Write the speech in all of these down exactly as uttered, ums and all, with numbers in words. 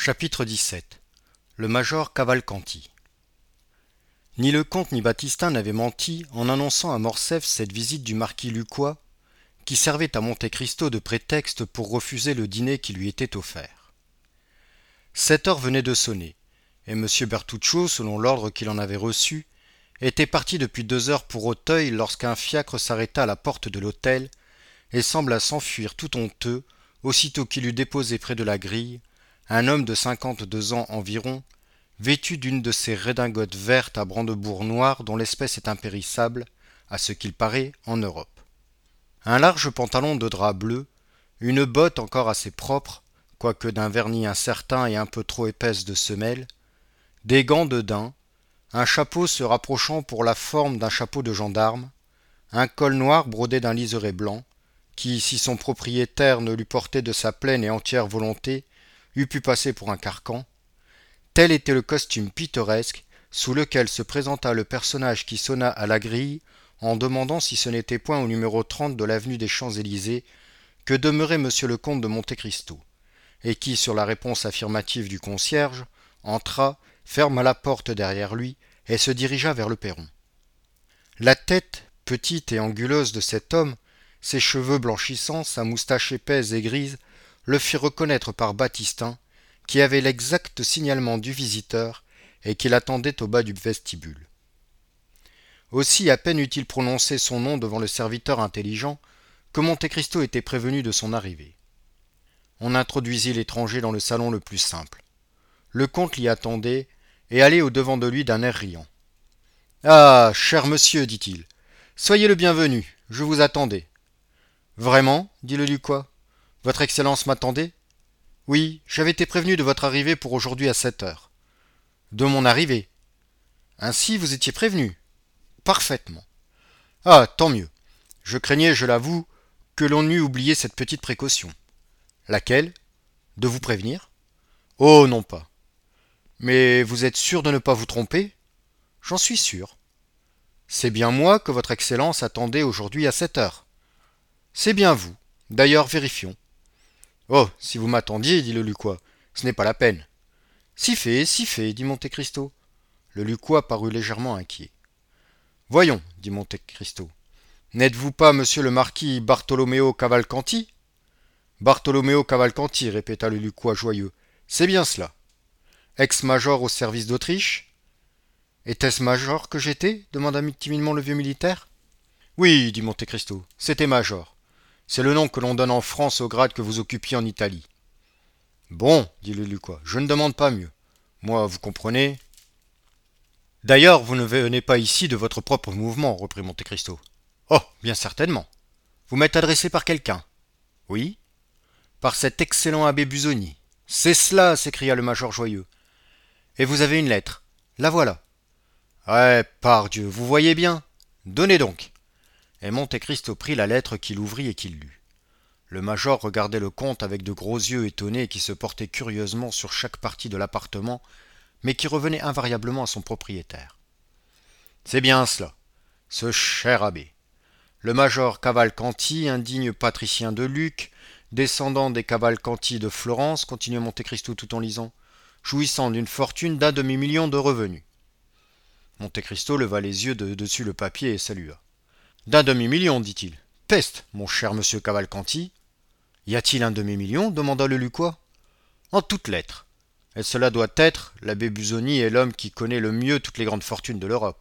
Chapitre dix-sept. Le major Cavalcanti. Ni le comte ni Baptistin n'avaient menti en annonçant à Morcerf cette visite du marquis Lucquois, qui servait à Monte Cristo de prétexte pour refuser le dîner qui lui était offert. Sept heures venaient de sonner, et M. Bertuccio, selon l'ordre qu'il en avait reçu, était parti depuis deux heures pour Auteuil lorsqu'un fiacre s'arrêta à la porte de l'hôtel et sembla s'enfuir tout honteux aussitôt qu'il eut déposé près de la grille un homme de cinquante-deux ans environ, vêtu d'une de ces redingotes vertes à brandebourgs noirs dont l'espèce est impérissable, à ce qu'il paraît, en Europe. Un large pantalon de drap bleu, une botte encore assez propre, quoique d'un vernis incertain et un peu trop épaisse de semelle, des gants de daim, un chapeau se rapprochant pour la forme d'un chapeau de gendarme, un col noir brodé d'un liseré blanc, qui, si son propriétaire ne l'eût porté de sa pleine et entière volonté, eût pu passer pour un carcan, tel était le costume pittoresque sous lequel se présenta le personnage qui sonna à la grille en demandant si ce n'était point au numéro trente de l'avenue des Champs-Élysées que demeurait monsieur le comte de Monte Cristo, et qui, sur la réponse affirmative du concierge, entra, ferma la porte derrière lui et se dirigea vers le perron. La tête, petite et anguleuse de cet homme, ses cheveux blanchissants, sa moustache épaisse et grise, le fit reconnaître par Baptistin, qui avait l'exact signalement du visiteur et qui l'attendait au bas du vestibule. Aussi à peine eut-il prononcé son nom devant le serviteur intelligent que Monte Cristo était prévenu de son arrivée. On introduisit l'étranger dans le salon le plus simple. Le comte l'y attendait et allait au-devant de lui d'un air riant. « Ah, cher monsieur, dit-il, soyez le bienvenu, je vous attendais. »« Vraiment, dit le Lucquois. Votre Excellence m'attendait ? Oui, j'avais été prévenu de votre arrivée pour aujourd'hui à sept heures. De mon arrivée. Ainsi vous étiez prévenu. Parfaitement. Ah, tant mieux. Je craignais, je l'avoue, que l'on eût oublié cette petite précaution. Laquelle ? De vous prévenir ? Oh, non pas. Mais vous êtes sûr de ne pas vous tromper ? J'en suis sûr. C'est bien moi que votre Excellence attendait aujourd'hui à sept heures. C'est bien vous. D'ailleurs, vérifions. Oh, si vous m'attendiez, dit le Lucquois, ce n'est pas la peine. Si fait, si fait, dit Monte Cristo. Le Lucquois parut légèrement inquiet. Voyons, dit Monte Cristo. N'êtes-vous pas monsieur le marquis Bartolomeo Cavalcanti ? Bartolomeo Cavalcanti, répéta le Lucquois joyeux. C'est bien cela. Ex-major au service d'Autriche ? Était-ce major que j'étais ? demanda timidement le vieux militaire. Oui, dit Monte Cristo, c'était major. C'est le nom que l'on donne en France au grade que vous occupiez en Italie. Bon, dit le Lucquois, je ne demande pas mieux. Moi, vous comprenez. D'ailleurs, vous ne venez pas ici de votre propre mouvement, reprit Monte Cristo. Oh, bien certainement. Vous m'êtes adressé par quelqu'un. Oui. Par cet excellent abbé Busoni. C'est cela, s'écria le major joyeux. Et vous avez une lettre. La voilà. Ouais, pardieu, vous voyez bien. Donnez donc. Et Monte Cristo prit la lettre qu'il ouvrit et qu'il lut. Le major regardait le comte avec de gros yeux étonnés qui se portaient curieusement sur chaque partie de l'appartement, mais qui revenaient invariablement à son propriétaire. C'est bien cela, ce cher abbé. Le major Cavalcanti, indigne patricien de Lucques, descendant des Cavalcanti de Florence, continua Monte Cristo tout en lisant, jouissant d'une fortune d'un demi-million de revenus. Monte Cristo leva les yeux de dessus le papier et salua. D'un demi-million, dit-il. Peste, mon cher monsieur Cavalcanti. Y a-t-il un demi-million ? demanda le Lucquois. En toutes lettres. Et cela doit être, l'abbé Busoni est l'homme qui connaît le mieux toutes les grandes fortunes de l'Europe.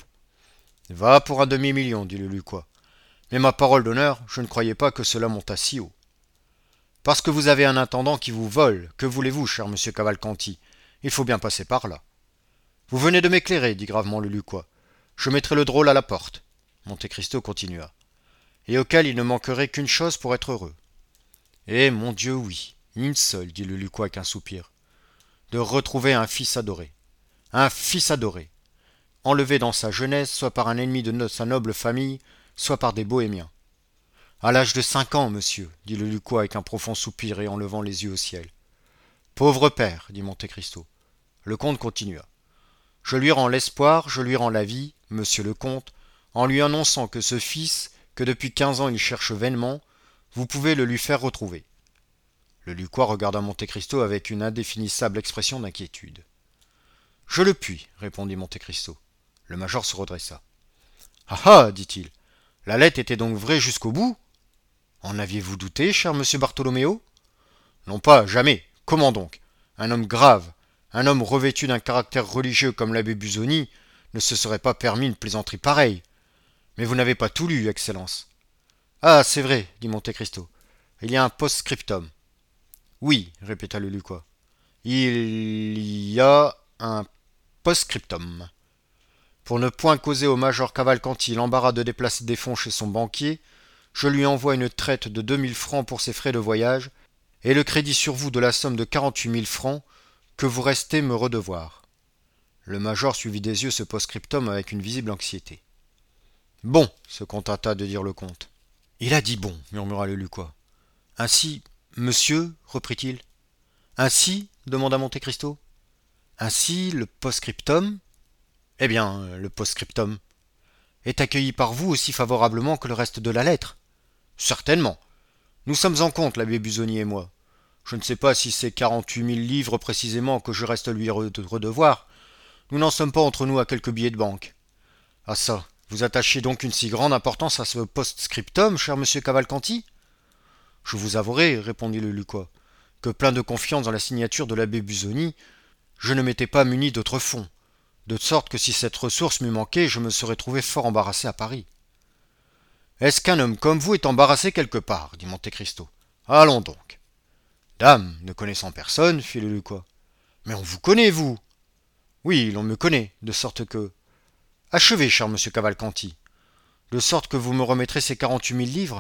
Va pour un demi-million, dit le Lucquois. Mais ma parole d'honneur, je ne croyais pas que cela montât si haut. Parce que vous avez un intendant qui vous vole, que voulez-vous, cher monsieur Cavalcanti ? Il faut bien passer par là. Vous venez de m'éclairer, dit gravement le Lucquois. Je mettrai le drôle à la porte. Monte Cristo continua. Et auquel il ne manquerait qu'une chose pour être heureux. Eh, mon Dieu, oui, une seule, dit le Lucquois avec un soupir. De retrouver un fils adoré. Un fils adoré. Enlevé dans sa jeunesse, soit par un ennemi de no- sa noble famille, soit par des bohémiens. À l'âge de cinq ans, monsieur, dit le Lucquois avec un profond soupir et en levant les yeux au ciel. Pauvre père, dit Monte Cristo. Le comte continua. Je lui rends l'espoir, je lui rends la vie, monsieur le comte, en lui annonçant que ce fils, que depuis quinze ans il cherche vainement, vous pouvez le lui faire retrouver. Le Lucquois regarda Monte Cristo avec une indéfinissable expression d'inquiétude. « Je le puis, répondit Monte Cristo. Le major se redressa. « Ah ah, dit-il, la lettre était donc vraie jusqu'au bout? En aviez-vous douté, cher monsieur Bartholoméo? Non pas, jamais. Comment donc? Un homme grave, un homme revêtu d'un caractère religieux comme l'abbé Busoni, ne se serait pas permis une plaisanterie pareille. Mais vous n'avez pas tout lu, Excellence. Ah, c'est vrai, dit Monte Cristo. Il y a un post-scriptum. Oui, répéta le Lucquois. Il y a un post-scriptum. Pour ne point causer au major Cavalcanti l'embarras de déplacer des fonds chez son banquier, je lui envoie une traite de deux mille francs pour ses frais de voyage et le crédit sur vous de la somme de quarante-huit mille francs que vous restez me redevoir. Le major suivit des yeux ce post-scriptum avec une visible anxiété. Bon, se contenta de dire le comte. Il a dit bon, murmura le Lucquois. Ainsi, monsieur, reprit-il. Ainsi, demanda Monte Cristo. Ainsi, le post-scriptum, eh bien, le post-scriptum, est accueilli par vous aussi favorablement que le reste de la lettre. Certainement. Nous sommes en compte, l'abbé Busoni et moi. Je ne sais pas si c'est quarante-huit mille livres précisément que je reste lui redevoir. Nous n'en sommes pas entre nous à quelques billets de banque. Ah ça, vous attachez donc une si grande importance à ce post-scriptum, cher monsieur Cavalcanti? Je vous avouerai, répondit le Lucquois, que plein de confiance dans la signature de l'abbé Busoni, je ne m'étais pas muni d'autres fonds, de sorte que si cette ressource m'eût manqué, je me serais trouvé fort embarrassé à Paris. Est-ce qu'un homme comme vous est embarrassé quelque part, dit Monte Cristo. Allons donc. Dame, ne connaissant personne, fit le Lucquois. Mais on vous connaît, vous. Oui, l'on me connaît, de sorte que... Achevez, cher monsieur Cavalcanti, de sorte que vous me remettrez ces quarante-huit mille livres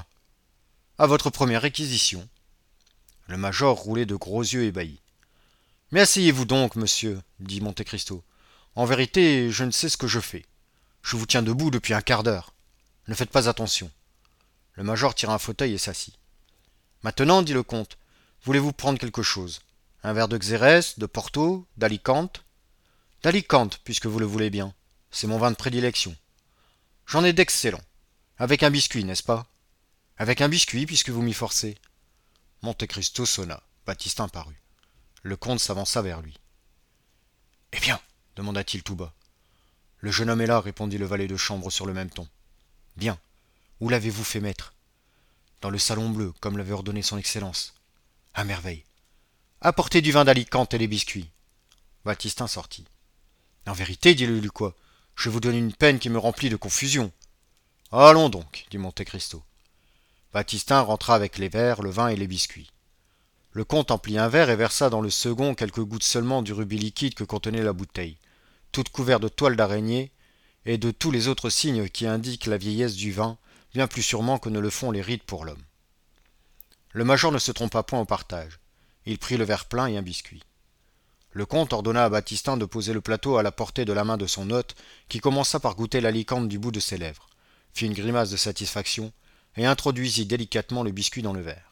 à votre première réquisition. Le major roulait de gros yeux ébahis. Mais asseyez-vous donc, monsieur, dit Monte Cristo. En vérité, je ne sais ce que je fais. Je vous tiens debout depuis un quart d'heure. Ne faites pas attention. Le major tira un fauteuil et s'assit. Maintenant, dit le comte, voulez-vous prendre quelque chose? Un verre de Xérès, de Porto, d'Alicante? D'Alicante, puisque vous le voulez bien. C'est mon vin de prédilection. J'en ai d'excellents. Avec un biscuit, n'est-ce pas? Avec un biscuit, puisque vous m'y forcez. Monte Cristo sonna. Baptistin parut. Le comte s'avança vers lui. Eh bien, demanda-t-il tout bas. Le jeune homme est là, répondit le valet de chambre sur le même ton. Bien. Où l'avez-vous fait mettre? Dans le salon bleu, comme l'avait ordonné son Excellence. À merveille. Apportez du vin d'Alicante et les biscuits. Baptistin sortit. En vérité, dit le Lucquois, je vous donne une peine qui me remplit de confusion. Allons donc, dit Monte Cristo. Baptistin rentra avec les verres, le vin et les biscuits. Le comte emplit un verre et versa dans le second quelques gouttes seulement du rubis liquide que contenait la bouteille, toute couverte de toiles d'araignée et de tous les autres signes qui indiquent la vieillesse du vin, bien plus sûrement que ne le font les rides pour l'homme. Le major ne se trompa point au partage. Il prit le verre plein et un biscuit. Le comte ordonna à Baptistin de poser le plateau à la portée de la main de son hôte, qui commença par goûter l'alicante du bout de ses lèvres, fit une grimace de satisfaction et introduisit délicatement le biscuit dans le verre.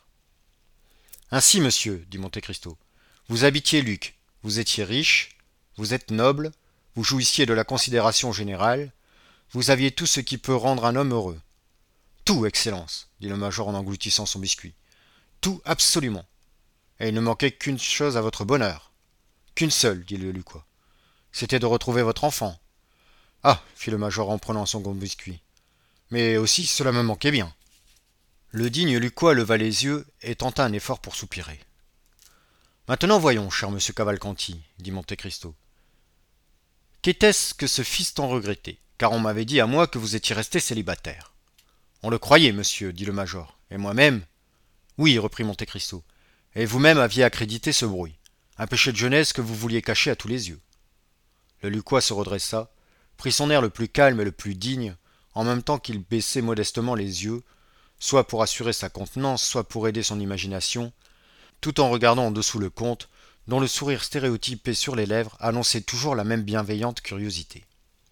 Ainsi, monsieur, dit Monte Cristo, vous habitiez Lucques, vous étiez riche, vous êtes noble, vous jouissiez de la considération générale, vous aviez tout ce qui peut rendre un homme heureux. Tout, Excellence, dit le major en engloutissant son biscuit. Tout absolument. Et il ne manquait qu'une chose à votre bonheur. Qu'une seule, dit le Lucquois. C'était de retrouver votre enfant. Ah, fit le major en prenant son gros biscuit. Mais aussi cela me manquait bien. Le digne Lucquois leva les yeux et tenta un effort pour soupirer. Maintenant voyons, cher monsieur Cavalcanti, dit Monte Cristo. Qu'était-ce que ce fils tant regretté, car on m'avait dit à moi que vous étiez resté célibataire. On le croyait, monsieur, dit le major, et moi-même. Oui, reprit Monte Cristo, et vous-même aviez accrédité ce bruit, un péché de jeunesse que vous vouliez cacher à tous les yeux. Le Lucquois se redressa, prit son air le plus calme et le plus digne, en même temps qu'il baissait modestement les yeux, soit pour assurer sa contenance, soit pour aider son imagination, tout en regardant en dessous le comte, dont le sourire stéréotypé sur les lèvres annonçait toujours la même bienveillante curiosité.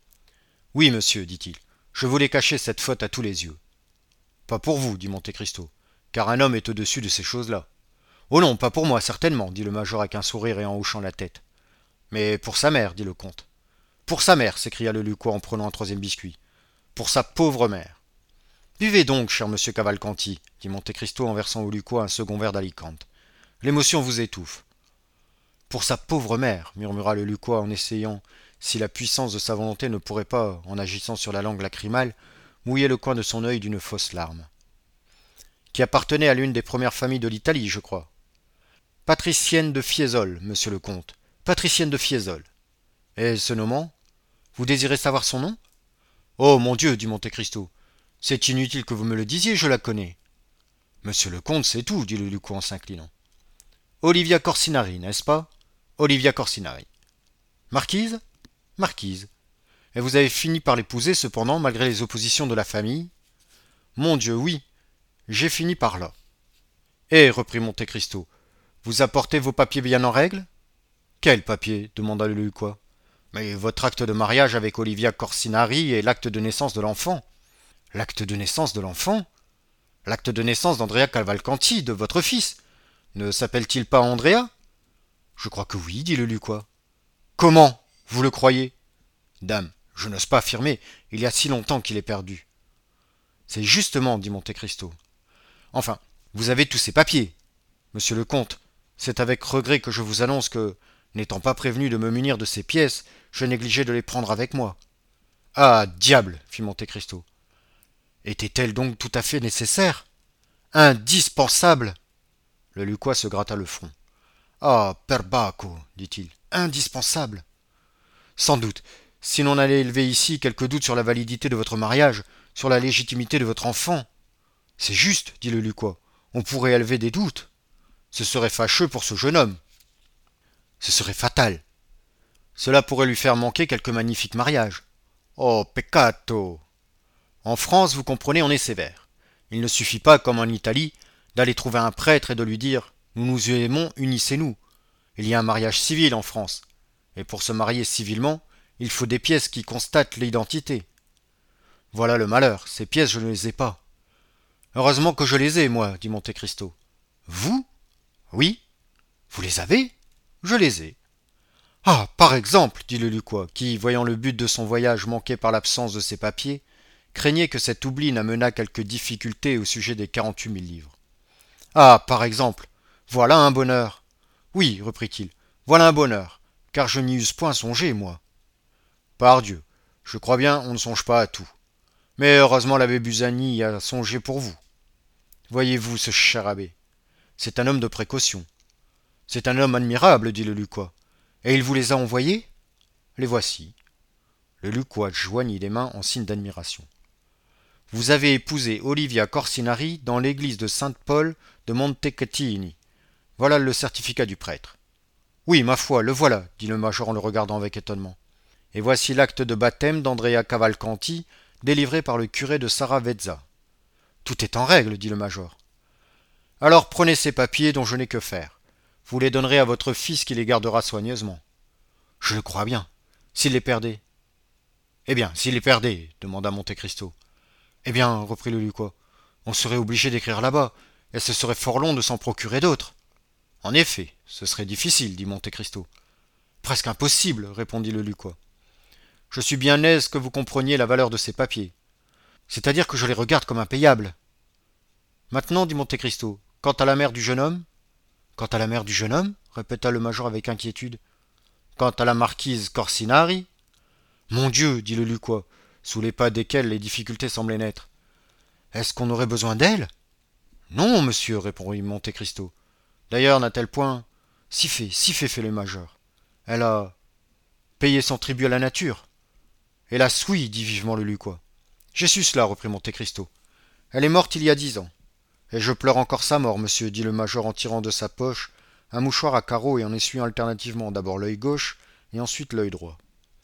« Oui, monsieur, dit-il, je voulais cacher cette faute à tous les yeux. »« Pas pour vous, dit Monte Cristo, car un homme est au-dessus de ces choses-là. »« Oh non, pas pour moi, certainement, dit le major avec un sourire et en hochant la tête. »« Mais pour sa mère, dit le comte. »« Pour sa mère, s'écria le Lucquois en prenant un troisième biscuit. »« Pour sa pauvre mère. »« Buvez donc, cher monsieur Cavalcanti, dit Monte Cristo en versant au Lucquois un second verre d'Alicante. L'émotion vous étouffe. Pour sa pauvre mère, murmura le Lucquois en essayant, si la puissance de sa volonté ne pourrait pas, en agissant sur la langue lacrymale, mouiller le coin de son œil d'une fausse larme. Qui appartenait à l'une des premières familles de l'Italie, je crois. Patricienne de Fiesole, monsieur le comte. Patricienne de Fiesole. Et se nommant? Vous désirez savoir son nom? Oh mon Dieu, dit Monte Cristo. C'est inutile que vous me le disiez, je la connais. Monsieur le comte, c'est tout, dit le Lucquois en s'inclinant. Olivia Corsinari, n'est-ce pas? Olivia Corsinari. Marquise? Marquise. Et vous avez fini par l'épouser, cependant, malgré les oppositions de la famille? Mon Dieu, oui. J'ai fini par là. Eh, reprit Monte Cristo, vous apportez vos papiers bien en règle? Quels papiers? Demanda le Lucquois. Mais votre acte de mariage avec Olivia Corsinari et l'acte de naissance de l'enfant. L'acte de naissance de l'enfant? L'acte de naissance d'Andrea Cavalcanti, de votre fils. Ne s'appelle-t-il pas Andrea? Je crois que oui, dit le Lucquois. Comment? Vous le croyez? Dame, je n'ose pas affirmer, il y a si longtemps qu'il est perdu. C'est justement, dit Monte Cristo. Enfin, vous avez tous ces papiers. Monsieur le comte, c'est avec regret que je vous annonce que, n'étant pas prévenu de me munir de ces pièces, je négligeais de les prendre avec moi. Ah, diable, fit Monte Cristo. Était-elle donc tout à fait nécessaire? Indispensable? Le Lucquois se gratta le front. Ah, perbacco, dit-il, indispensable. Sans doute, si l'on allait élever ici quelques doutes sur la validité de votre mariage, sur la légitimité de votre enfant. C'est juste, dit le Lucquois, on pourrait élever des doutes. Ce serait fâcheux pour ce jeune homme. Ce serait fatal. Cela pourrait lui faire manquer quelque magnifique mariage. Oh, peccato! En France, vous comprenez, on est sévère. Il ne suffit pas, comme en Italie, d'aller trouver un prêtre et de lui dire « Nous nous aimons, unissez-nous ». Il y a un mariage civil en France. Et pour se marier civilement, il faut des pièces qui constatent l'identité. Voilà le malheur, ces pièces je ne les ai pas. Heureusement que je les ai, moi, dit Monte Cristo. Vous? Oui. Vous les avez? Je les ai. Ah, par exemple, dit le Lucquois, qui, voyant le but de son voyage manqué par l'absence de ses papiers, craignait que cet oubli n'amenât quelques difficultés au sujet des quarante-huit mille livres. Ah, par exemple, voilà un bonheur. Oui, reprit-il, voilà un bonheur, car je n'y eusse point songé, moi. Pardieu, je crois bien on ne songe pas à tout. Mais heureusement l'abbé Busani y a songé pour vous. Voyez-vous ce cher abbé, c'est un homme de précaution. C'est un homme admirable, dit le Lucquois. Et il vous les a envoyés? Les voici. Le Lucquois joignit les mains en signe d'admiration. Vous avez épousé Olivia Corsinari dans l'église de Saint-Paul de Montecatini. Voilà le certificat du prêtre. Oui, ma foi, le voilà, dit le major en le regardant avec étonnement. Et voici l'acte de baptême d'Andrea Cavalcanti, délivré par le curé de Saravezza. Tout est en règle, dit le major. Alors prenez ces papiers dont je n'ai que faire. Vous les donnerez à votre fils qui les gardera soigneusement. Je le crois bien. S'il les perdait. Eh bien, s'il les perdait, demanda Monte Cristo. Eh bien, reprit le Lucquois, on serait obligé d'écrire là-bas, et ce serait fort long de s'en procurer d'autres. En effet, ce serait difficile, dit Monte Cristo. Presque impossible, répondit le Lucquois. Je suis bien aise que vous compreniez la valeur de ces papiers. C'est-à-dire que je les regarde comme impayables. Maintenant, dit Monte Cristo, quant à la mère du jeune homme? Quant à la mère du jeune homme? Répéta le major avec inquiétude. Quant à la marquise Corsinari? Mon Dieu, dit le Lucquois, sous les pas desquels les difficultés semblaient naître. Est-ce qu'on aurait besoin d'elle? Non, monsieur, répondit Monte Cristo. D'ailleurs, n'a-t-elle point... Si fait, si fait, fait le major. Elle a payé son tribut à la nature. Hélas, oui, dit vivement le Lucquois. J'ai su cela, reprit Monte Cristo. Elle est morte il y a dix ans. Et je pleure encore sa mort, monsieur, dit le major en tirant de sa poche un mouchoir à carreaux et en essuyant alternativement d'abord l'œil gauche et ensuite l'œil droit.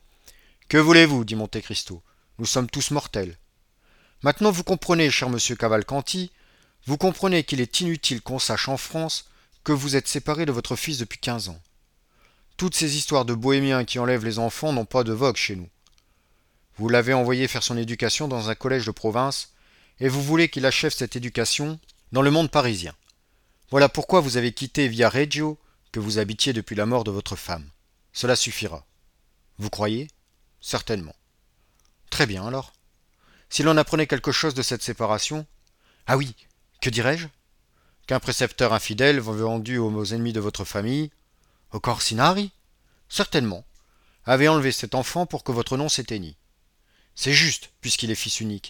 Que voulez-vous, dit Monte Cristo. Nous sommes tous mortels. Maintenant vous comprenez, cher monsieur Cavalcanti, vous comprenez qu'il est inutile qu'on sache en France que vous êtes séparé de votre fils depuis quinze ans. Toutes ces histoires de bohémiens qui enlèvent les enfants n'ont pas de vogue chez nous. Vous l'avez envoyé faire son éducation dans un collège de province, et vous voulez qu'il achève cette éducation dans le monde parisien. Voilà pourquoi vous avez quitté Viareggio, que vous habitiez depuis la mort de votre femme. Cela suffira. Vous croyez? Certainement. Très bien alors. Si l'on apprenait quelque chose de cette séparation... Ah oui, que dirais-je? qu'un précepteur infidèle vendu aux ennemis de votre famille, au Corsinari, certainement, avait enlevé cet enfant pour que votre nom s'éteignît. C'est juste, puisqu'il est fils unique.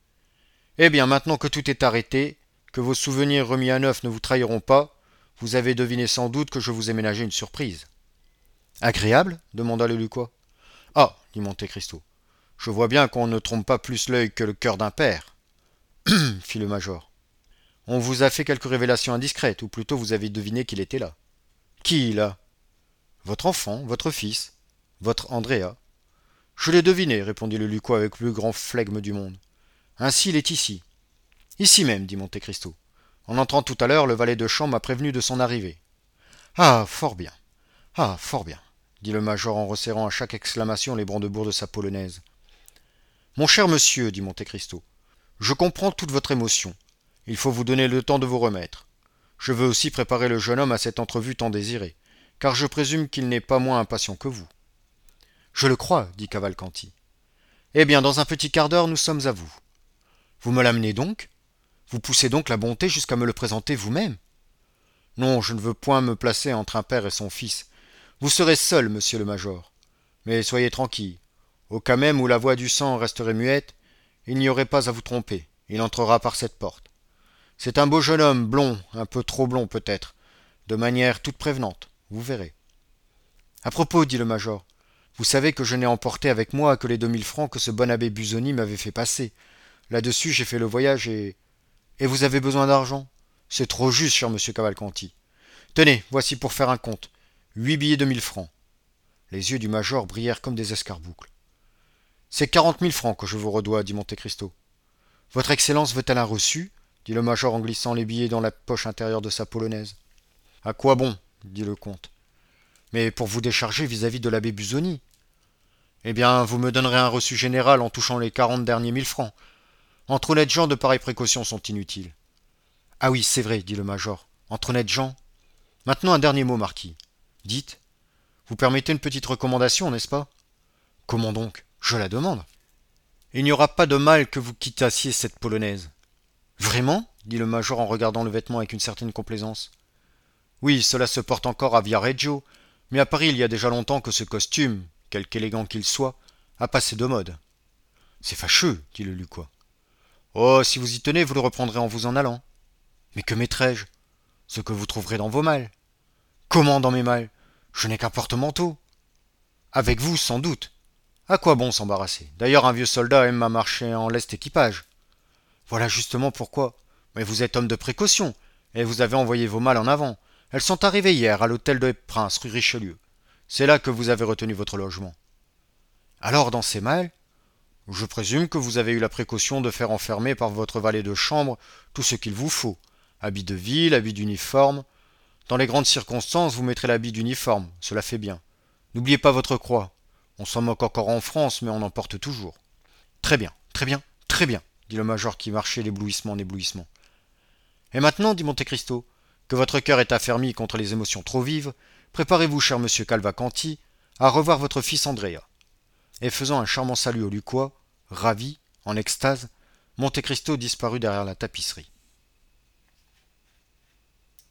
Eh bien, maintenant que tout est arrêté, que vos souvenirs remis à neuf ne vous trahiront pas, vous avez deviné sans doute que je vous ai ménagé une surprise. Agréable demanda le Lucquois. Ah, dit Monte Cristo, je vois bien qu'on ne trompe pas plus l'œil que le cœur d'un père. Fit le major. On vous a fait quelques révélations indiscrètes, ou plutôt vous avez deviné qu'il était là. Qui, là? Votre enfant, votre fils, votre Andrea. Je l'ai deviné, répondit le Lucquois avec le plus grand flegme du monde. Ainsi il est ici. Ici même, dit Monte Cristo. En entrant tout à l'heure, le valet de chambre m'a prévenu de son arrivée. Ah, fort bien. Ah, fort bien, dit le major en resserrant à chaque exclamation les brandebourgs de sa polonaise. Mon cher monsieur, dit Monte Cristo, je comprends toute votre émotion. Il faut vous donner le temps de vous remettre. Je veux aussi préparer le jeune homme à cette entrevue tant désirée, car je présume qu'il n'est pas moins impatient que vous. Je le crois, dit Cavalcanti. Eh bien, dans un petit quart d'heure, nous sommes à vous. Vous me l'amenez donc? Vous poussez donc la bonté jusqu'à me le présenter vous-même? Non, je ne veux point me placer entre un père et son fils. Vous serez seul, monsieur le major. Mais soyez tranquille. Au cas même où la voix du sang resterait muette, il n'y aurait pas à vous tromper. Il entrera par cette porte. C'est un beau jeune homme, blond, un peu trop blond peut-être, de manière toute prévenante, vous verrez. À propos, dit le major, vous savez que je n'ai emporté avec moi que les deux mille francs que ce bon abbé Busoni m'avait fait passer. Là-dessus, j'ai fait le voyage et... Et vous avez besoin d'argent? C'est trop juste, cher monsieur Cavalcanti. Tenez, voici pour faire un compte. Huit billets de mille francs. Les yeux du major brillèrent comme des escarboucles. C'est quarante mille francs que je vous redois, dit Monte Cristo. Votre Excellence veut-elle un reçu? Dit le major en glissant les billets dans la poche intérieure de sa polonaise. À quoi bon? Dit le comte. Mais pour vous décharger vis-à-vis de l'abbé Busoni. Eh bien, vous me donnerez un reçu général en touchant les quarante derniers mille francs. Entre honnêtes gens, de pareilles précautions sont inutiles. Ah oui, c'est vrai, dit le major. Entre honnêtes gens. Maintenant un dernier mot, marquis. Dites. Vous permettez une petite recommandation, n'est-ce pas? Comment donc? Je la demande. Il n'y aura pas de mal que vous quittassiez cette polonaise. Vraiment? Dit le major en regardant le vêtement avec une certaine complaisance. Oui, cela se porte encore à Viareggio, mais à Paris il y a déjà longtemps que ce costume, quelque élégant qu'il soit, a passé de mode. C'est fâcheux, dit le Lucquois. Oh, si vous y tenez, vous le reprendrez en vous en allant. Mais que mettrai-je? Ce que vous trouverez dans vos malles. Comment dans mes malles? Je n'ai qu'un porte-manteau. Avec vous, sans doute. À quoi bon s'embarrasser? D'ailleurs, un vieux soldat aime à marcher en leste équipage. Voilà justement pourquoi. Mais vous êtes homme de précaution, et vous avez envoyé vos malles en avant. Elles sont arrivées hier à l'hôtel de Prince, rue Richelieu. C'est là que vous avez retenu votre logement. Alors, dans ces malles, je présume que vous avez eu la précaution de faire enfermer par votre valet de chambre tout ce qu'il vous faut. Habit de ville, habit d'uniforme. Dans les grandes circonstances, vous mettrez l'habit d'uniforme, cela fait bien. N'oubliez pas votre croix. On s'en moque encore en France, mais on en porte toujours. Très bien, très bien, très bien, dit le major qui marchait d'éblouissement en éblouissement. Et maintenant, dit Monte Cristo, que votre cœur est affermi contre les émotions trop vives, préparez-vous, cher monsieur Cavalcanti, à revoir votre fils Andrea. Et faisant un charmant salut au Lucquois, ravi, en extase, Monte Cristo disparut derrière la tapisserie.